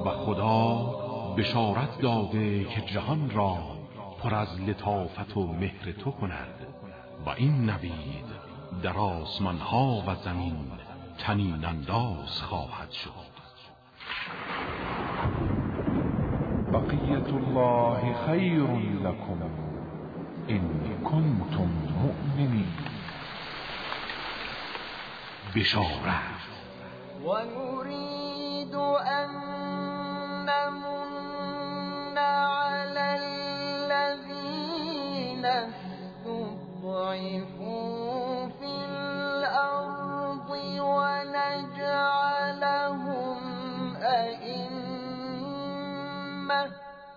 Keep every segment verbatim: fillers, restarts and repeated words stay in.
و خدا بشارت داده که جهان را پر از لطافت و مهر تو کند و این نوید در آسمان ها و زمین طنین انداز خواهد شد. بقیت الله خیر لکم ان کنتم مؤمنین. بشارت و نريد ان نمن على الذين استضعفوا في الأرض ونجعلهم أئمة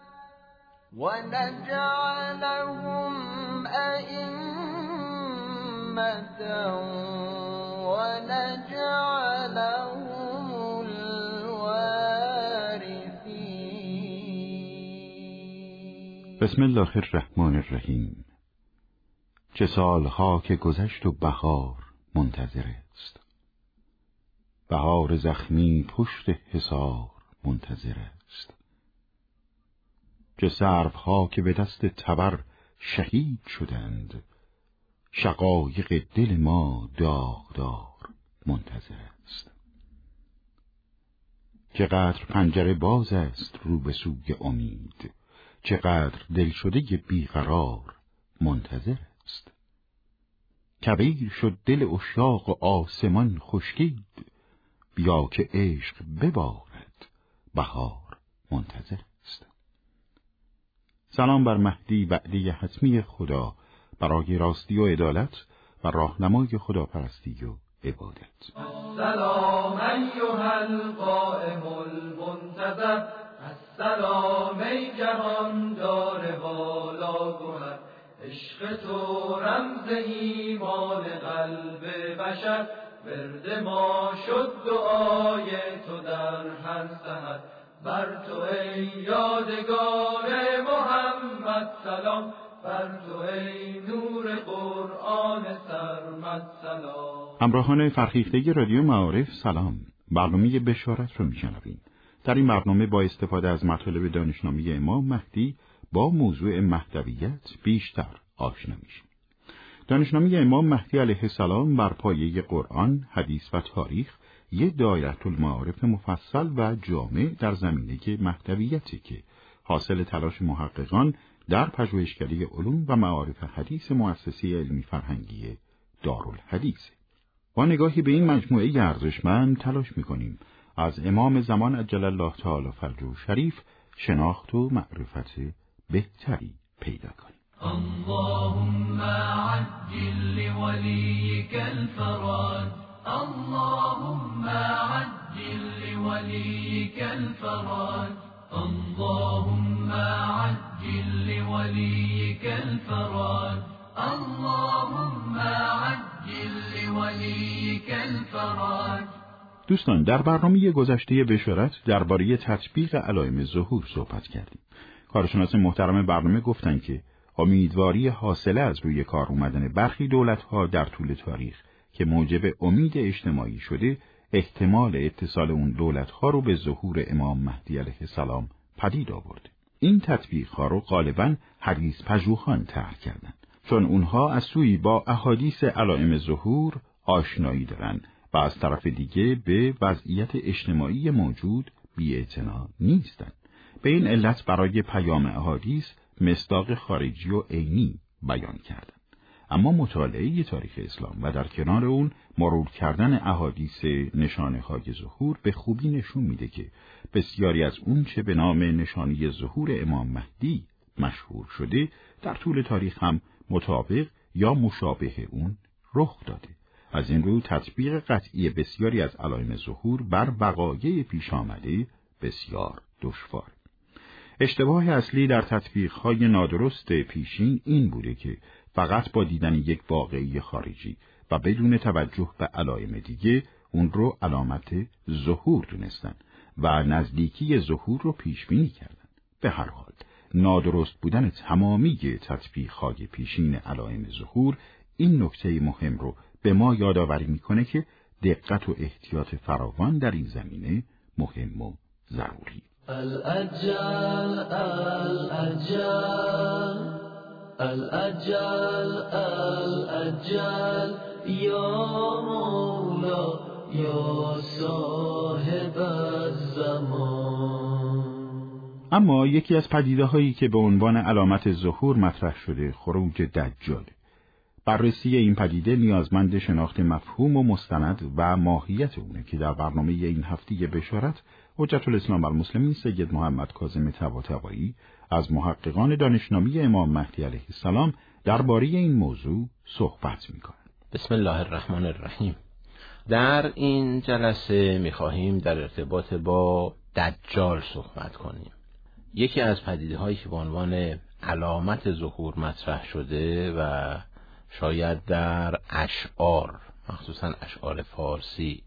ونجعلهم أئمة ونجعلهم الوارثين. بسم الله الرحمن الرحیم. چه سالها که گذشت و بهار منتظر است، بهار زخمی پشت حصار منتظر است. چه سروها که به دست تبر شهید شدند، شقایق دل ما داغدار منتظر است. چقدر پنجره باز است رو به سوی امید، چقدر دل شده بیقرار منتظر است. کبیر شد دل عشاق و آسمان خشکید، بیا که عشق ببارد بهار منتظر است. سلام بر مهدی وعده حتمی خدا برای راستی و عدالت و راهنمای خداپرستی و عبادت. السلام ایها القائم المنتظر، السلام ای جهان دار والا گوهر، عشق تو رمز ایمان قلب بشر، ورد ما شد دعای تو در هر سحر. بر تو ای یادگار محمد سلام، بر تو ای نور قرآن سرمد سلام. همراهان فرهیخته رادیو معارف سلام. برنامه بشارت رو میشنوید. در این برنامه با استفاده از مطالب دانشنامه امام مهدی با موضوع مهدویت بیشتر آشنا میشیم. دانشنامه امام مهدی علیه السلام بر پایه قرآن، حدیث و تاریخ یک دایره المعارف مفصل و جامع در زمینه مهدویتی که حاصل تلاش محققان در پژوهشکده علوم و معارف حدیث مؤسسه علمی فرهنگی دارالحدیث. با نگاهی به این مجموعه ارزشمند تلاش می‌کنیم از امام زمان عجل الله تعالی فرجه شریف شناخت و معرفت بهتری پیدا کنیم. اللهم عجل لوليك الفرج، اللهم عجل لوليك الفرج، اللهم عجل لوليك الفرج، اللهم عجل لوليك الفرج. دوستان، در برنامه گذشته بشارت درباره تطبیق علائم ظهور صحبت کردیم. کارشناس محترم برنامه گفتن که امیدواری حاصله از روی کار اومدن برخی دولت‌ها در طول تاریخ که موجب امید اجتماعی شده، احتمال اتصال اون دولت‌ها رو به ظهور امام مهدی علیه السلام پدید آورده. این تطبیق‌ها رو غالباً حدیث پژوهان طرح کردن، چون اونها از سوی با احادیث علائم ظهور آشنایی دارن و از طرف دیگه به وضعیت اجتماعی موجود بی‌اعتنا نیستن. به این علت برای پیام احادیث مصداق خارجی و عینی بیان کردن. اما مطالعه تاریخ اسلام و در کنار اون مرور کردن احادیث نشانه‌های ظهور به خوبی نشون میده که بسیاری از اون چه به نام نشانی ظهور امام مهدی مشهور شده در طول تاریخ هم مطابق یا مشابه اون رخ داده. از این رو تطبیق قطعی بسیاری از علائم ظهور بر وقایع پیش آمده بسیار دشوار. اشتباه اصلی در تطبیق‌های نادرست پیشین این بوده که فقط با دیدن یک واقعه خارجی و بدون توجه به علائم دیگه اون رو علامت ظهور دونستن و نزدیکی ظهور رو پیش بینی کردن. به هر حال نادرست بودن تمامی تطبیق‌های پیشین علائم ظهور این نکته مهم رو به ما یادآوری میکنه که دقت و احتیاط فراوان در این زمینه مهم و ضروری. الأجل الأجل الأجل الأجل یا مولا یا صاحب الزمان. اما یکی از پدیده‌هایی که به عنوان علامت ظهور مطرح شده خروج دجال. بررسی این پدیده نیازمند شناخت مفهوم و مستند و ماهیت اونه که در برنامه این هفته بشارت حجت الاسلام والمسلمین سید محمد کاظم طباطبایی از محققان دانشنامی امام مهدی علیه السلام درباره این موضوع صحبت می‌کنند. بسم الله الرحمن الرحیم. در این جلسه می‌خواهیم در ارتباط با دجال صحبت کنیم. یکی از پدیده‌هایی که به عنوان علامت ظهور مطرح شده و شاید در اشعار، مخصوصا اشعار فارسی،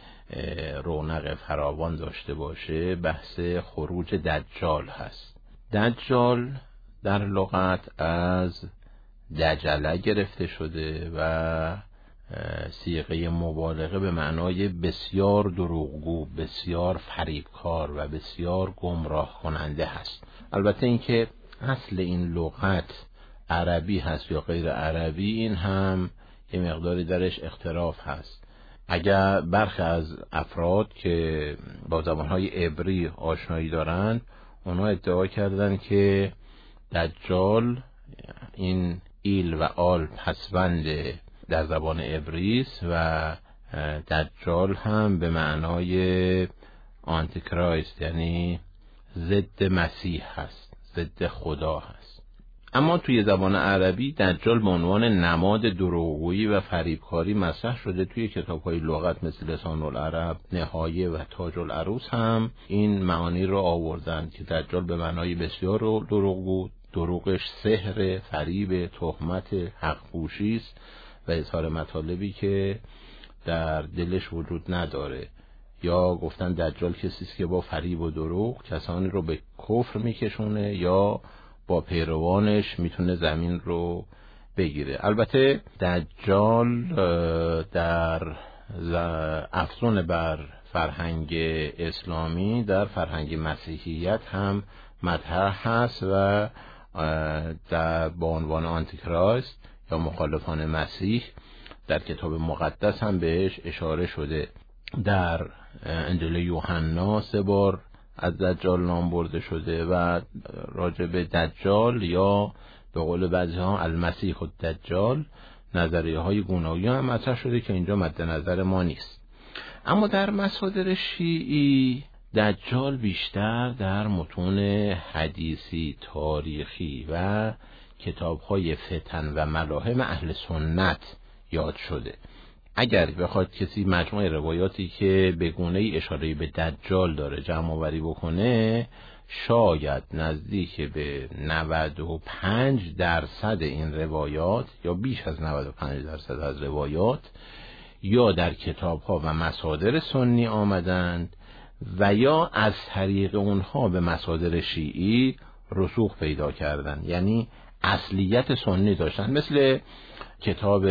رونق فراوان داشته باشه، بحث خروج دجال هست. دجال در لغت از دجله گرفته شده و صیغه مبالغه به معنای بسیار دروغگو، بسیار فریبکار و بسیار گمراه کننده هست. البته اینکه اصل این لغت عربی هست یا غیر عربی، این هم یه مقداری درش اختلاف هست. اگر برخی از افراد که با زبانهای عبری آشنایی دارند، اونا ادعا کردن که دجال این ایل و آل پسوند در زبان عبری است و دجال هم به معنای آنتیکرایست، یعنی ضد مسیح هست، ضد خدا هست. اما توی زبان عربی دجال به عنوان نماد دروغگویی و فریبکاری مطرح شده. توی کتاب‌های لغت مثل لسان العرب، نهایه و تاج العروض هم این معانی رو آوردن که دجال به معنای بسیار دروغگو، دروغش سحر، فریب، تهمت، حق پوشی است و اظهار مطالبی که در دلش وجود نداره. یا گفتن دجال کسی است که با فریب و دروغ کسانی رو به کفر میکشونه یا با پیروانش میتونه زمین رو بگیره. البته دجال در افزون بر فرهنگ اسلامی در فرهنگ مسیحیت هم مطرح هست و در با عنوان آنتیکرایست یا مخالفان مسیح در کتاب مقدس هم بهش اشاره شده. در انجیل یوحنا سه بار از دجال نام برده شده و راجع به دجال یا به قول بعضی ها المسیح الدجال نظریه های گوناگون هم مطرح شده که اینجا مد نظر ما نیست. اما در مصادر شیعی دجال بیشتر در متون حدیثی، تاریخی و کتاب‌های فتن و ملاحم اهل سنت یاد شده. اگر بخواد کسی مجموعه روایاتی که به گونه‌ای اشاره به دجال داره جمع آوری بکنه، شاید نزدیک به نود و پنج درصد این روایات یا بیش از نود و پنج درصد از روایات یا در کتاب‌ها و مصادر سنی آمدند و یا از طریق اونها به مصادر شیعی رسوخ پیدا کردن، یعنی اصلیت سنی داشتن. مثل کتاب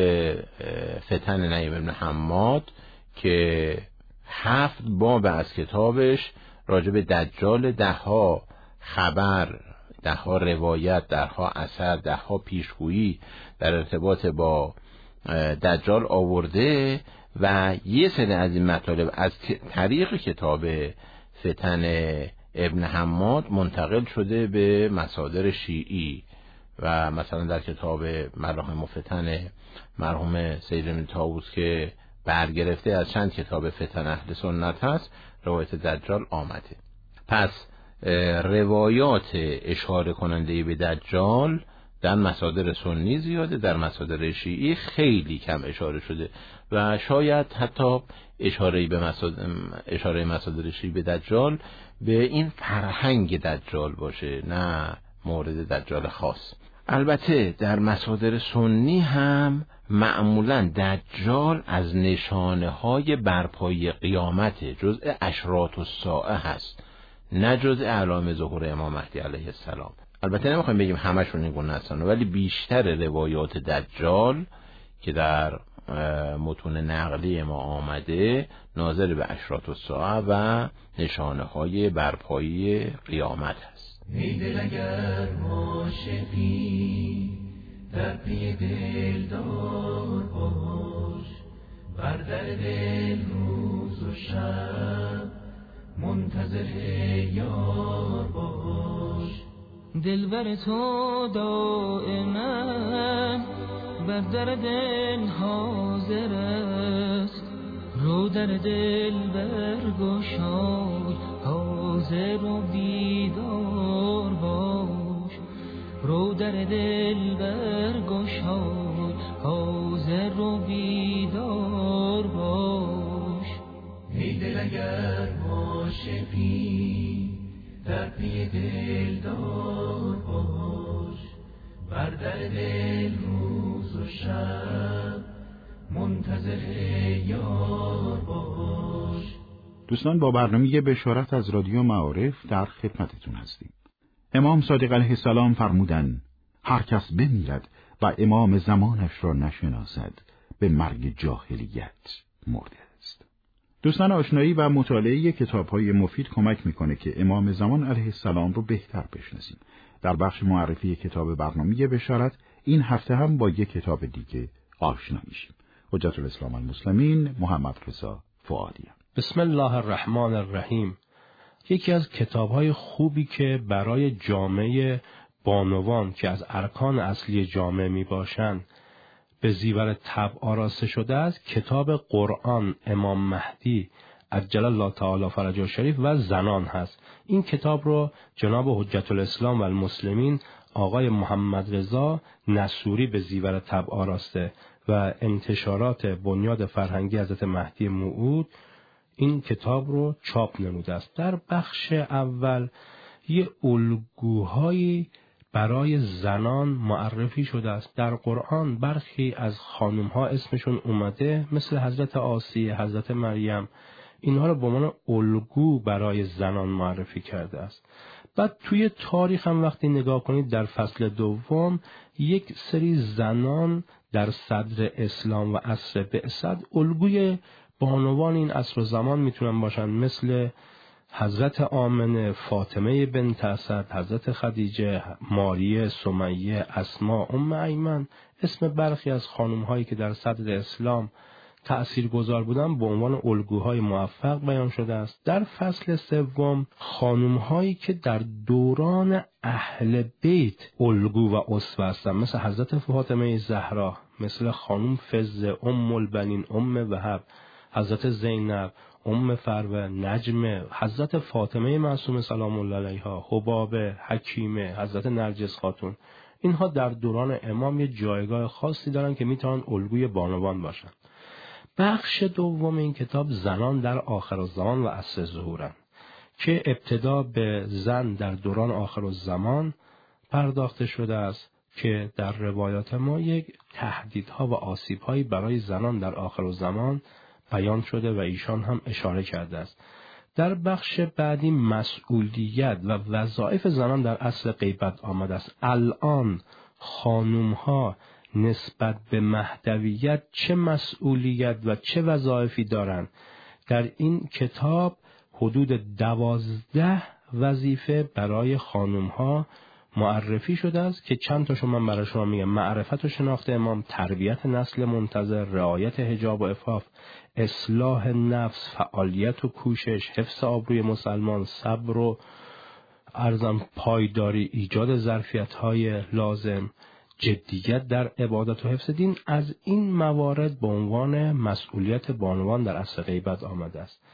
فتن نعیم بن حماد که هفت باب از کتابش راجع به دجال، ده ها خبر، ده ها روایت، ده ها اثر، ده ها پیشگویی در ارتباط با دجال آورده و یه سری از این مطالب از طریق کتاب فتن ابن حماد منتقل شده به مصادر شیعی. و مثلا در کتاب ملاحم و فتن مرحوم سید بن طاووس که برگرفته از چند کتاب فتن اهل سنت هست، روایت دجال آمده. پس روایات اشاره کننده به دجال در مصادر سنی زیاده، در مصادر شیعی خیلی کم اشاره شده و شاید حتی اشاره به مصادر اشاره مصادر شیعی به دجال به این فرهنگ دجال باشه، نه مورد دجال خاص. البته در مصادر سنی هم معمولا دجال از نشانه های برپایی قیامت، جزء اشراط الساعه هست، نه جزء علائم ظهور امام مهدی علیه السلام. البته نمیخوایم بگیم همشون این گونه هستن، ولی بیشتر روایات دجال که در متون نقلی ما آمده ناظر به اشراط الساعه و نشانه های برپایی قیامت هست. ای دل اگر عاشقی در پی دلدار باش، بر در دل روز و شب منتظر یار باش. دلبر تو دائما بر در دل حاضر است، رو در دل برگشای حاضر و بیدار باش. رو در دل برگشای حاضر و بیدار باش. ای دل اگر عاشقی در پی دلدار باش، بر در دل روز و شب منتظر یار باش. دوستان، با برنامه بشارت از رادیو معارف در خدمتتون هستیم. امام صادق علیه السلام فرمودند هر کس بمیرد و امام زمانش را نشناسد به مرگ جاهلیت مرده است. دوستان، آشنایی و مطالعه کتاب‌های مفید کمک میکنه که امام زمان علیه السلام رو بهتر بشناسیم. در بخش معرفی کتاب برنامه بشارت این هفته هم با یک کتاب دیگه آشنا میشیم. حجت الاسلام المسلمین محمد رضا فؤادی. بسم الله الرحمن الرحیم. یکی از کتاب‌های خوبی که برای جامعه بانوان که از ارکان اصلی جامعه میباشند به زیور طبع آراسته شده است، کتاب قرآن امام مهدی عجل الله تعالی فرجه شریف و زنان هست. این کتاب رو جناب حجت الاسلام و المسلمین آقای محمد رضا نصوری به زیور طبع آراسته و انتشارات بنیاد فرهنگی حضرت مهدی موعود این کتاب رو چاپ نموده است. در بخش اول یه الگوهایی برای زنان معرفی شده است. در قرآن برخی از خانم‌ها اسمشون اومده، مثل حضرت آسیه، حضرت مریم. اینها رو به عنوان الگو برای زنان معرفی کرده است. بعد توی تاریخ هم وقتی نگاه کنید در فصل دوم یک سری زنان در صدر اسلام و عصر بعثت الگوی بانوان این عصر و زمان میتونن باشن، مثل حضرت آمنه، فاطمه بنت اسد، حضرت خدیجه، ماریه، سمیه، اسما، ام ایمن. اسم برخی از خانم هایی که در صدر اسلام تأثیر گذار بودن به عنوان الگوهای موفق بیان شده است. در فصل سوم خانم هایی که در دوران اهل بیت الگو و اسوه هستند، مثل حضرت فاطمه زهرا، مثل خانم فزه، ام البنین، ام وهب، حضرت زینب، ام فروه، نجمه، حضرت فاطمه معصومه سلام الله علیها، حبابه، حکیمه، حضرت نرجس خاتون. اینها در دوران امام یه جایگاه خاصی دارن که میتونن الگوی بانوان باشن. بخش دوم این کتاب زنان در آخرالزمان و عصر ظهورن که ابتدا به زن در دوران آخرالزمان پرداخته شده است که در روایات ما یک تهدیدها و آسیب‌هایی برای زنان در آخرالزمان بیان شده و ایشان هم اشاره کرده است. در بخش بعدی مسئولیت و وظایف زنان در عصر غیبت آمده است. الان خانوم‌ها نسبت به مهدویت چه مسئولیت و چه وظایفی دارند؟ در این کتاب حدود دوازده وظیفه برای خانوم‌ها معرفی شده است که چند تاشو من برای شما میگم: معرفت و شناخت امام، تربیت نسل منتظر، رعایت حجاب و عفاف، اصلاح نفس، فعالیت و کوشش، حفظ آبروی مسلمان، صبر و ارزم پایداری، ایجاد ظرفیت‌های لازم، جدیت در عبادت و حفظ دین. از این موارد به عنوان مسئولیت بانوان در عصر غیبت آمده است.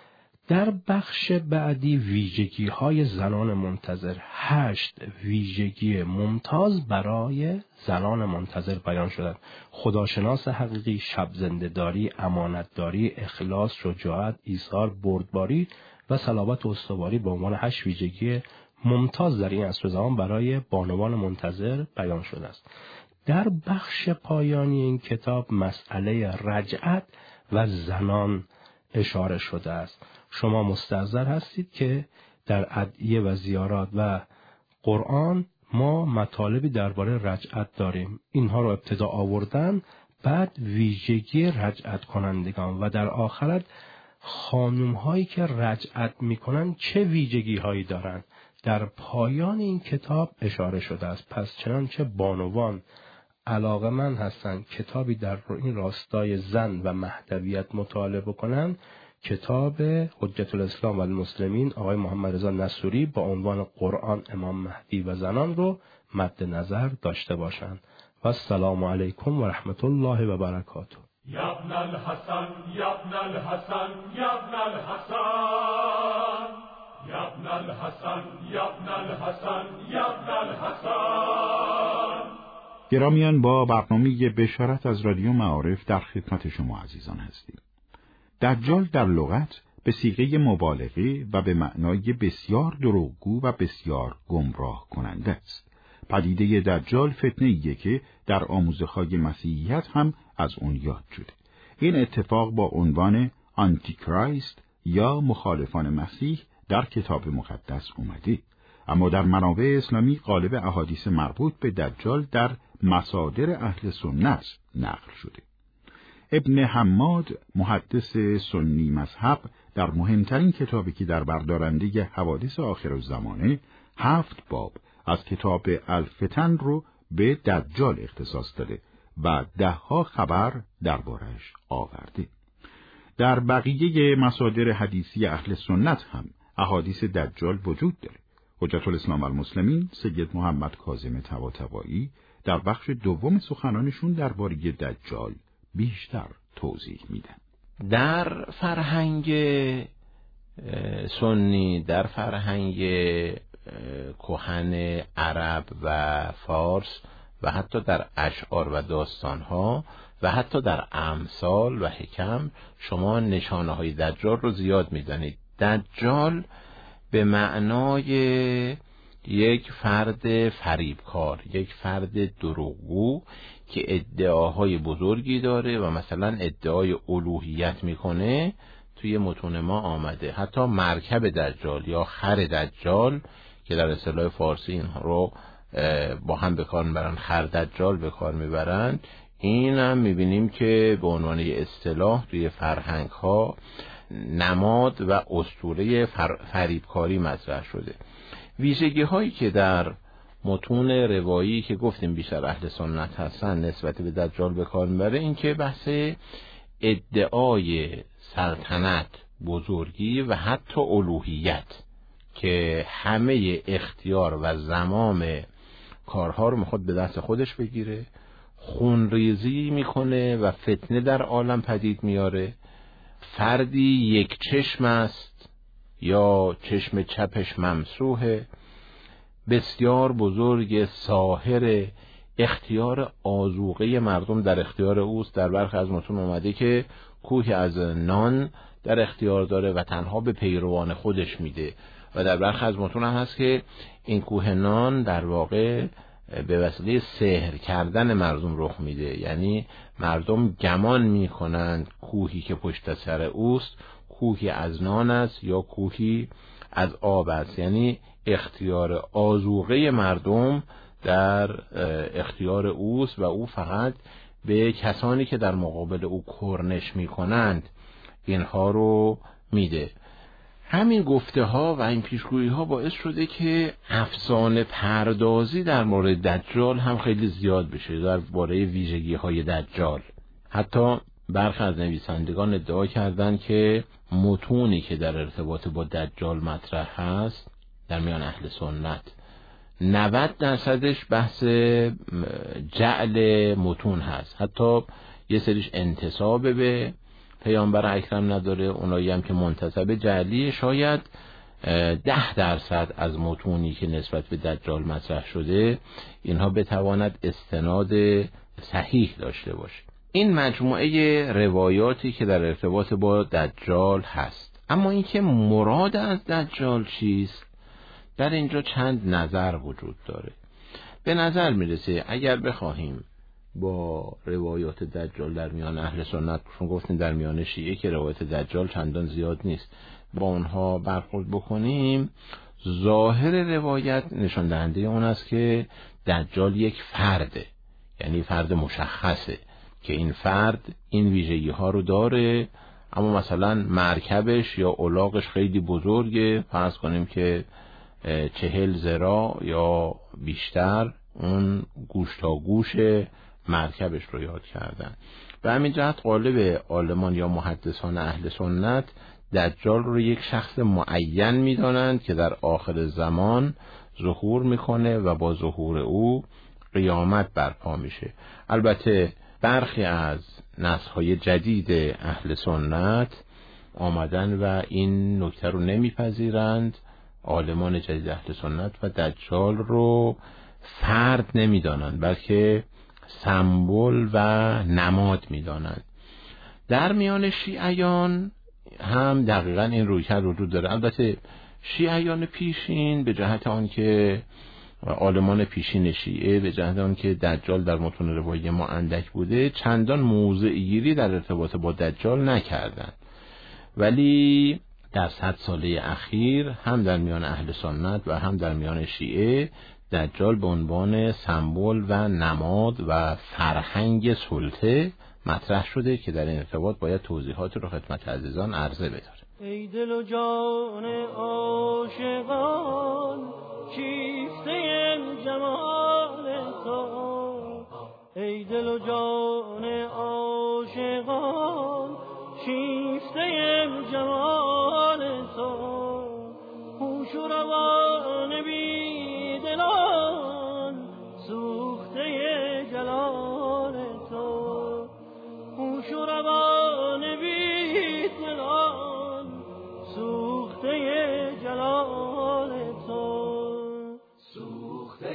در بخش بعدی ویژگی های زنان منتظر، هشت ویژگی ممتاز برای زنان منتظر بیان شده: خداشناس حقیقی، شب زنده‌داری، امانتداری، اخلاص، شجاعت، ایثار، بردباری و صلابت و استواری به عنوان هشت ویژگی ممتاز در این عصر زمان برای بانوان منتظر بیان شده است. در بخش پایانی این کتاب مسئله رجعت و زنان اشاره شده است. شما مستحضر هستید که در ادعیه و زیارات و قرآن ما مطالبی درباره رجعت داریم. اینها رو ابتدا آوردن، بعد ویژگی رجعت کنندگان و در آخرت خانم هایی که رجعت میکنن چه ویژگی هایی دارند در پایان این کتاب اشاره شده است. پس چنانچه بانوان علاقه‌مند هستند کتابی در این راستای زن و مهدویت مطالعه بکنن، کتاب حجت الاسلام و المسلمین آقای محمد رضا نصوری با عنوان قرآن، امام مهدی و زنان رو مد نظر داشته باشند. و السلام علیکم و رحمت الله و برکاته. یا ابن الحسن یا ابن الحسن یا ابن الحسن یا ابن الحسن یا ابن الحسن یا ابن الحسن. گرامیان، با برنامه بشارت از رادیو معارف در خدمت شما عزیزان هستیم. دجال در لغت به صیغه مبالغه و به معنای بسیار دروغگو و بسیار گمراه کننده است. پدیده دجال فتنه‌ایه که در آموزه‌های مسیحیت هم از اون یاد شده. این اتفاق با عنوان آنتی کرایست یا مخالفان مسیح در کتاب مقدس اومده، اما در منابع اسلامی غالب احادیث مربوط به دجال در مصادر اهل سنت نقل شده. ابن حماد محدث سنی مذهب در مهمترین کتابی که در بردارنده حوادث آخرالزمانه هفت باب از کتاب الفتن رو به دجال اختصاص داده و دهها خبر دربارش آورده. در بقیه مصادر حدیثی اهل سنت هم احادیث دجال وجود داره. حجت الاسلام المسلمین سید محمد کاظم طباطبایی در بخش دوم سخنانشون درباره دجال بیشتر توضیح میدن. در فرهنگ سنی، در فرهنگ کهن عرب و فارس و حتی در اشعار و داستانها و حتی در امثال و حکم شما نشانه های دجال رو زیاد می‌دانید. دجال به معنای یک فرد فریبکار، یک فرد دروغگو که ادعاهای بزرگی داره و مثلا ادعای الوهیت میکنه توی متون ما آمده. حتی مرکب دجال یا خر دجال که در اصطلاح فارسی این رو با هم به کار میبرن، خر دجال به کار میبرن، این هم میبینیم که به عنوان اصطلاح توی فرهنگ ها نماد و اسطوره فر... فریبکاری مطرح شده. ویژگی هایی که در متون روایی که گفتیم بیشتر اهل سنت هستن نسبت به دجال به کار میبره این که بحث ادعای سلطنت، بزرگی و حتی الوهیت که همه اختیار و زمام کارها رو میخواد به دست خودش بگیره، خونریزی میکنه و فتنه در عالم پدید میاره. فردی یک چشم است یا چشم چپش ممسوحه، بسیار بزرگ، ساحر، اختیار آذوقه مردم در اختیار اوست. در برخی از متون اومده که کوهی از نان در اختیار داره و تنها به پیروان خودش میده و در برخی از متون هست که این کوه نان در واقع به وسیله سحر کردن مردم رخ میده، یعنی مردم گمان میکنند کوهی که پشت سر اوست کوهی از نان است یا کوهی از آب است، یعنی اختیار آذوقه مردم در اختیار اوست و او فقط به کسانی که در مقابل او کرنش میکنند اینها رو میده. همین گفته ها و این پیشگویی ها باعث شده که افسانه پردازی در مورد دجال هم خیلی زیاد بشه درباره ویژگی های دجال. حتی برخی از نویسندگان ادعا کردند که متونی که در ارتباط با دجال مطرح هست در میان اهل سنت نود درصدش بحث جعل متون هست، حتی یه سریش انتساب به پیامبر اکرم نداره، اونایی هم که منتسب جعلی شاید ده درصد از متونی که نسبت به دجال مطرح شده اینها بتواند استناد صحیح داشته باشه. این مجموعه روایاتی که در ارتباط با دجال هست. اما اینکه مراد از دجال چیست، در اینجا چند نظر وجود داره. به نظر میرسه اگر بخواهیم با روایات دجال در میان اهل سنت، چون گفتیم در میان شیعه که روایت دجال چندان زیاد نیست، با اونها برخورد بکنیم، ظاهر روایت نشان دهنده اون است که دجال یک فرده، یعنی فرد مشخصه که این فرد این ویژگی ها رو داره، اما مثلا مرکبش یا الاغش خیلی بزرگه، فرض کنیم که چهل ذراع یا بیشتر، اون گوش تا گوش مرکبش رو یاد کردن. به همین جهت غالب عالمان یا محدثان اهل سنت دجال رو یک شخص معین می‌دانند که در آخر زمان ظهور میکنه و با ظهور او قیامت برپا میشه. البته برخی از نسل‌های جدید اهل سنت آمدن و این نکته رو نمیپذیرند. عالمان جدید اهل سنت و دجال رو فرد نمیدانند، بلکه سمبل و نماد میدانند. در میان شیعیان هم دقیقاً این رویکرد وجود داره. البته شیعیان پیشین به جهت آن که عالمان پیشین شیعه به جهت آن که دجال در متون روایی ما اندک بوده، چندان موضع‌گیری در ارتباط با دجال نکردند، ولی در صد ساله اخیر هم در میان اهل سنت و هم در میان شیعه دجال به عنوان سمبل و نماد و فرهنگ سلطه مطرح شده که در این ارتباط باید توضیحات رو خدمت عزیزان عرضه بداره. ای دل و جان عاشقان شیفته جمال تو، ای دل و جان عاشقان شیفته جمال تو، هوش و روان بی دلان سوخته جلال تو، هوش و روان بی دلان سوخته جلال تو، سوخته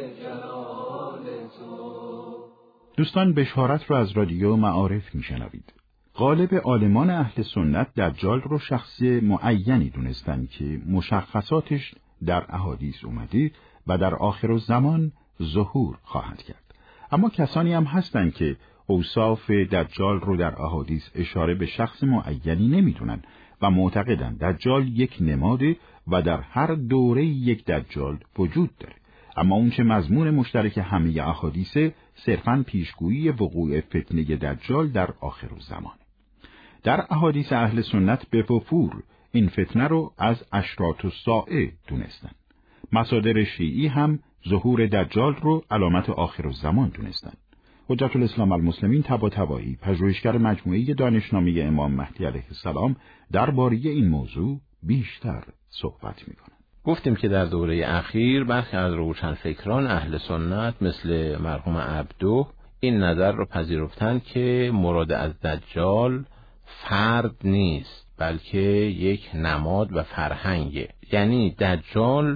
جلال تو. دوستان، بشارت رو از رادیو معارف میشنوید. غالب عالمان اهل سنت دجال رو شخص معینی دونستن که مشخصاتش در احادیث اومده و در آخر الزمان ظهور خواهد کرد. اما کسانی هم هستن که اوصاف دجال رو در احادیث اشاره به شخص معینی نمیدونن و معتقدن دجال یک نماده و در هر دوره یک دجال وجود داره. اما اون چه مضمون مشترک همه احادیثه صرفاً پیشگویی وقوع فتنه دجال در آخر الزمان. در احادیث اهل سنت به وفور این فتنه رو از اشراط الساعه دونستن. مصادر شیعی هم ظهور دجال رو علامت آخر الزمان دونستن. حجت الاسلام المسلمین طباطبایی، پژوهشگر مجموعه دانشنامه امام مهدی علیه السلام، درباره این موضوع بیشتر صحبت می‌کنند. گفتیم که در دوره اخیر برخی از روشنفکران اهل سنت مثل مرحوم عبدو این نظر رو پذیرفتند که مراد از دجال فرد نیست، بلکه یک نماد و فرهنگه. یعنی دجال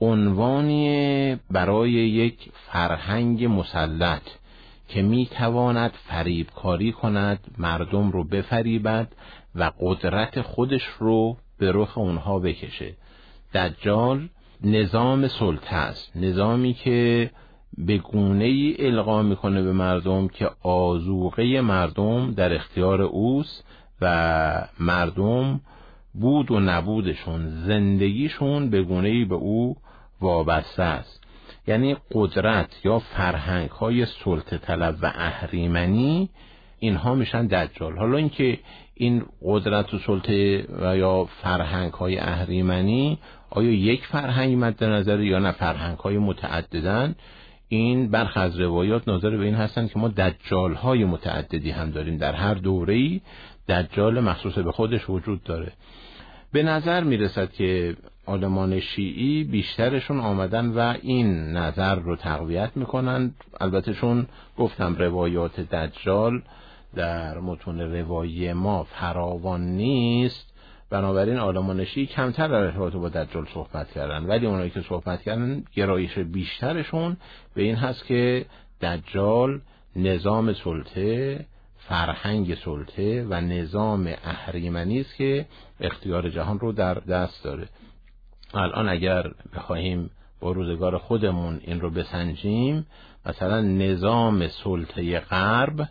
عنوانی برای یک فرهنگ مسلط که میتواند فریبکاری کند، مردم رو بفریبد و قدرت خودش رو به رخ اونها بکشه. دجال نظام سلطه است، نظامی که به گونه‌ای القا میکنه به مردم که آذوقه مردم در اختیار اوست و مردم بود و نبودشون، زندگیشون به گونه‌ای به او وابسته است. یعنی قدرت یا فرهنگ‌های سلطه طلب و اهریمنی اینها میشن دجال. حالا اینکه این قدرت و سلطه و یا فرهنگ‌های اهریمنی آیا یک فرهنگ مد نظر یا نه فرهنگ‌های متعددن، این برخی از روایات ناظر به این هستند که ما دجال‌های متعددی هم داریم، در هر دوره‌ای دجال مخصوص به خودش وجود داره. به نظر میرسد که عالمان شیعی بیشترشون آمدن و این نظر رو تقویت میکنن. البته چون گفتم روایات دجال در متون روایی ما فراوان نیست، بنابراین عالمان شیعی کمتر در ارتباط با دجال صحبت کردن، ولی اونایی که صحبت کردن گرایش بیشترشون به این هست که دجال نظام سلطه، فرهنگ سلطه و نظام اهریمنی است که اختیار جهان رو در دست داره. الان اگر بخواهیم با روزگار خودمون این رو بسنجیم، مثلا نظام سلطه غرب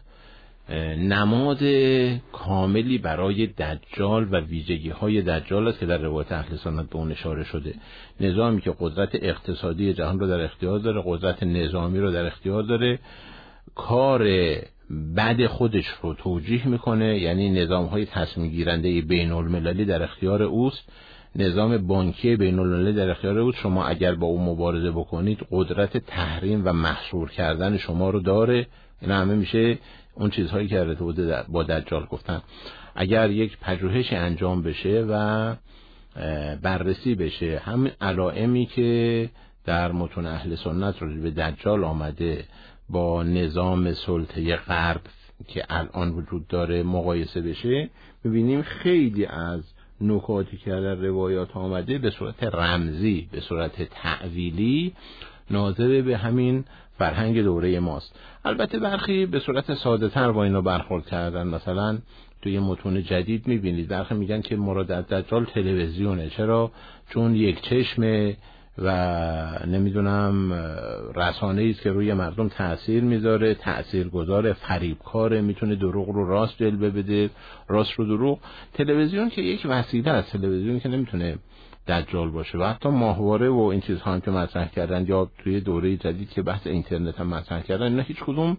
نماد کاملی برای دجال و ویژگی های دجال است که در روایت اهل سنت به اون اشاره شده. نظامی که قدرت اقتصادی جهان رو در اختیار داره، قدرت نظامی رو در اختیار داره، کار بد خودش رو توجیه میکنه، یعنی نظام های تصمیم گیرنده بین المللی در اختیار اوست، نظام بانکی بین المللی در اختیار اوست. شما اگر با اون مبارزه بکنید قدرت تحریم و محصور کردن شما رو داره. این همه میشه اون چیزهایی که ارتباط با دجال گفتن. اگر یک پژوهش انجام بشه و بررسی بشه همین علائمی که در متون اهل سنت راجع به دجال آمده با نظام سلطه غرب که الان وجود داره مقایسه بشه، ببینیم خیلی از نکاتی که در روایات آمده به صورت رمزی، به صورت تعویلی ناظر به همین فرهنگ دوره ماست. البته برخی به صورت ساده تر با اینا برخورد کردن. مثلا توی متون جدید میبینید برخی میگن که مراد از دجال تلویزیونه. چرا؟ چون یک چشمه و نمیدونم رسانه‌ای است که روی مردم تأثیر میذاره، تأثیرگذار، فریبکاره، میتونه دروغ رو راست جلوه بده، راست رو دروغ. تلویزیون که یک وسیله است، تلویزیون که نمیتونه دجال باشه. و حتی ماهواره و این چیزها هم که مطرح کردن یا توی دوره جدید که بحث اینترنت هم مطرح کردن، اینا هیچ کدوم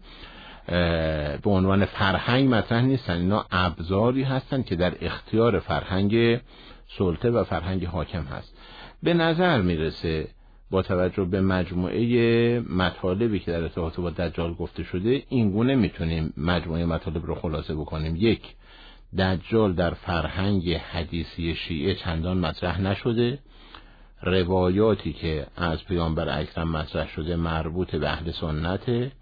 به عنوان فرهنگ مطرح نیستن. اینا ابزاری هستن که در اختیار فرهنگ سلطه و فرهنگ حاکم هست. به نظر میرسه با توجه به مجموعه مطالبی که در ارتباط با دجال گفته شده این گونه میتونیم مجموعه مطالب رو خلاصه بکنیم. یک، دجال در فرهنگ حدیثی شیعه چندان مطرح نشده. روایاتی که از پیامبر اکرم مطرح شده مربوط به اهل سنته.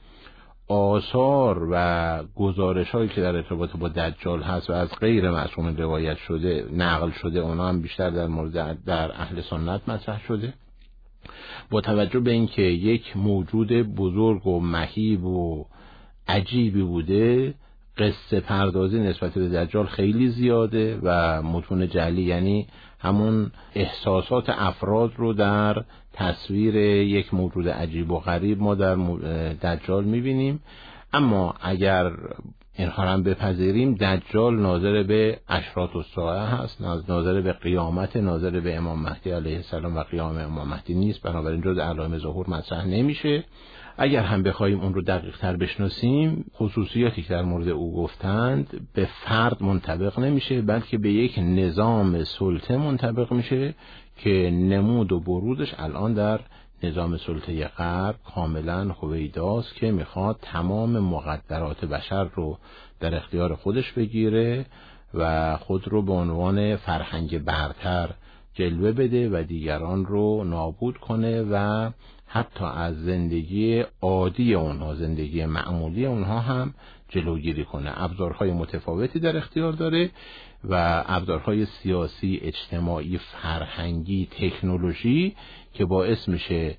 آثار و گزارش هایی که در ارتباط با دجال هست و از غیر معصومین روایت شده نقل شده، اونا هم بیشتر در مورد در اهل سنت مطرح شده. با توجه به اینکه یک موجود بزرگ و مهیب و عجیبی بوده، قصه پردازی نسبت به دجال خیلی زیاده و متون جعلی، یعنی همون احساسات افراد رو در تصویر یک موجود عجیب و غریب ما در دجال میبینیم. اما اگر اینها هم بپذیریم، دجال ناظر به اشراط الساعه هست، ناظر به قیامت، ناظر به امام مهدی علیه السلام و قیام امام مهدی نیست، بنابراین جز علائم ظهور مطرح نمیشه. اگر هم بخوایم اون رو دقیق تر بشناسیم، خصوصیاتی که در مورد او گفتند به فرد منطبق نمیشه، بلکه به یک نظام سلطه منطبق میشه که نمود و بروزش الان در نظام سلطه غرب کاملا هویداست که میخواد تمام مقدرات بشر رو در اختیار خودش بگیره و خود رو به عنوان فرهنگ برتر جلوه بده و دیگران رو نابود کنه و حتی از زندگی عادی اونها، زندگی معمولی اونها هم جلوگیری کنه. ابزارهای متفاوتی در اختیار داره و ابزارهای سیاسی، اجتماعی، فرهنگی، تکنولوژی که باعث میشه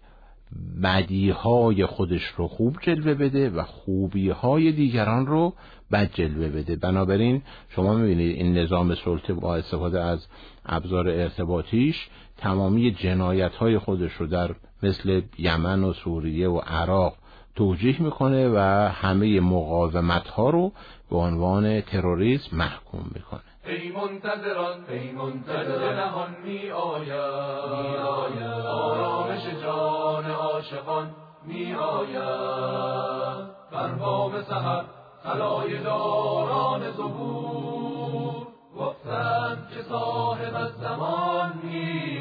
بدیهای خودش رو خوب جلوه بده و خوبیهای دیگران رو بد جلوه بده. بنابراین شما میبینید این نظام سلطه با استفاده از ابزار ارتباطیش تمامی جنایت‌های خودش رو در مثل یمن و سوریه و عراق توجیه میکنه و همه مقاومت‌ها رو به عنوان تروریسم محکوم میکنه. ای منتظران ای منتظران جهان می آید می آید آرامش جان عاشقان می آید بر بام سحر خلای داران ظهور گفتند که صاحب الزمان می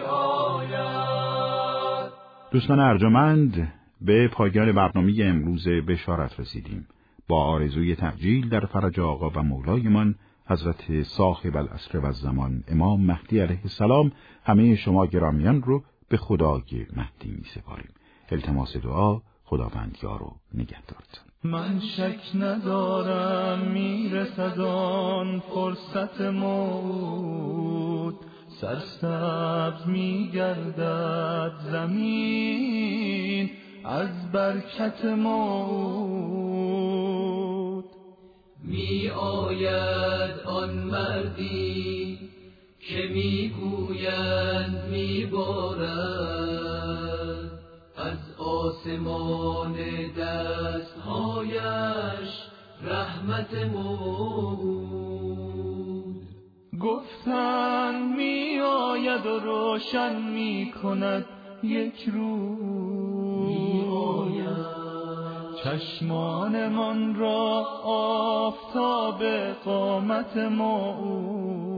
آید. دوستان ارجمند، به پایان برنامه امروز بشارت رسیدیم. با آرزوی تعجیل در فرج آقا و مولایمان حضرت صاحب العصر و الزمان امام مهدی علیه السلام همه شما گرامیان رو به خدای مهدی می سپاریم. التماس دعا، خداوند یار و نگهدارتون. من شک ندارم میرسد آن فرصت موت، سرسبز میگردد زمین از برکت موت. می آید آن مردی که می گویند می بارد از آسمان دستهایش رحمت موت. گفتند می آید و روشن می کند یک روز، چشمانمان را آفتاب قامت موعود.